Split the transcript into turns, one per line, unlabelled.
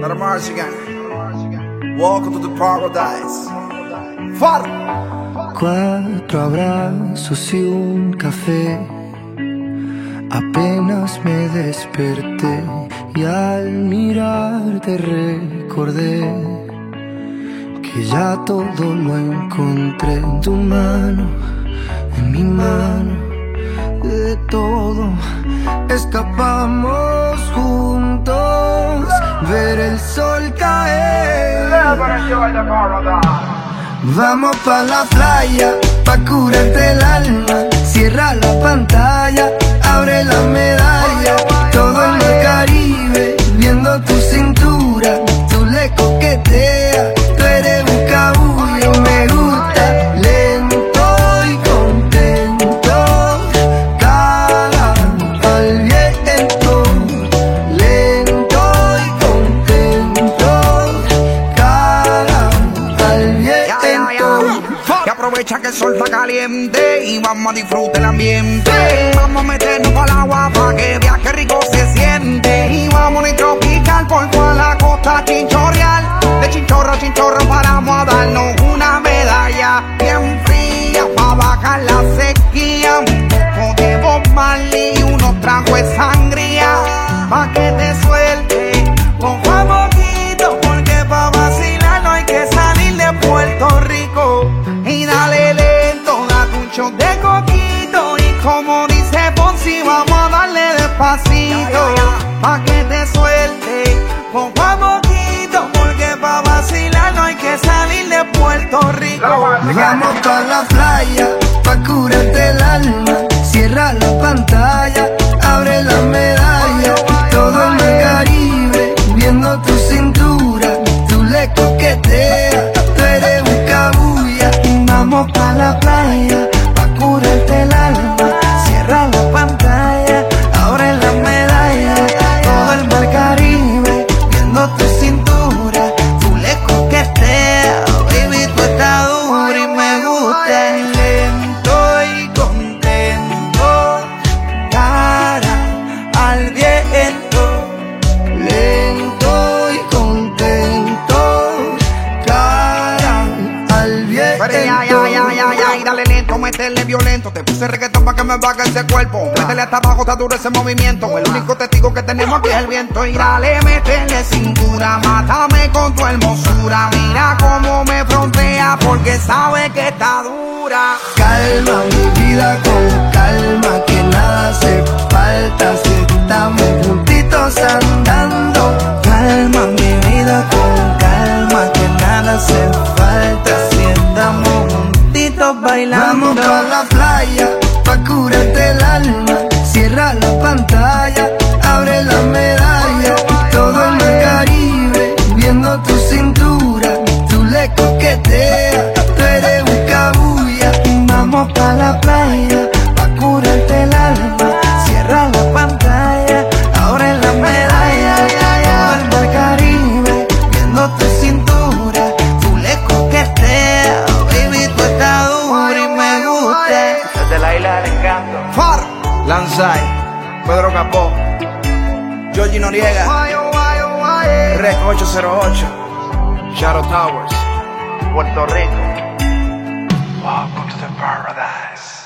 Not a Michigan. Welcome to the paradise. Far.
4 abrazos y un café. Apenas me desperté y al mirarte recordé que ya todo lo encontré en tu mano, en mi mano. De todo escapamos juntos, ver el sol caer. Vamos pa' la playa, pa' curarte el alma. Cierra la pantalla, abre la medalla. Todo en el Caribe, viendo tu cintura. Tú le coqueteas, tú eres un cabullo. Me gusta lento y contento. Cara al viento, lento y contento. Cara al viento.
Que aprovecha que el sol está caliente y vamos a disfrutar el ambiente. Vamos a meternos al agua pa' que viaje rico se siente. Y vamos a tropical por toda la costa chinchorreal. De chinchorro a chinchorro paramos a darnos una medalla bien fría pa' bajar la sequía. Un poco de Bob Marley y unos tragos de sangría pa' que te suelte poco a poquito, porque pa' vacilar no hay que salir de Puerto Rico. Y dale lento, date un shot de coquito. Y como dice Fonsi, vamos a darle despacito pa' que te suelte poco a poquito, porque pa' vacilar no hay que salir de Puerto Rico.
Vamos pa' la playa, pa' curarte el alma. Cierra la pantalla, abre la medalla. Todo en el Caribe, viendo tu cintura. Tú le coqueteas, tú eres un cabulla. Vamos pa' la playa, pa' curarte el alma. Cierra la pantalla, abre la medalla. Todo el mar Caribe, viendo tu cintura. Tú le coqueteas, baby, tú estás dura y me gusta. Lento y contento, cara al viento. Lento y contento, cara al viento.
Pero ya, dale lento, métele violento. Te puse reggaetón pa' que me baje ese cuerpo. Métele hasta abajo, está duro ese movimiento. El único testigo que tenemos aquí es el viento. Y dale, métele cintura, mátame con tu hermosura. Mira cómo me frontea, porque sabe que está dura.
Calma mi vida con calma, que nada hace falta si estamos juntitos andando. Calma mi vida con calma, que nada hace falta si estamos juntitos bailando. Vamos pa' la playa, pa' curarte el alma. Cierra la pantalla, abre la medalla. Todo en el Caribe, viendo tu cintura. Tú le coqueteas, tú eres un cabulla. Vamos pa' la playa, pa' curarte el alma. Cierra la pantalla, abre la medalla. Todo el mar Caribe, viendo tu cintura. Tú le coqueteas, baby, tú estás dura y me gusta.
Desde la isla del encanto.
Far, Lanzai, Pedro Capó, Georgie Noriega, Rec 808, Shadow Towers,
Puerto Rico.
Welcome to the paradise.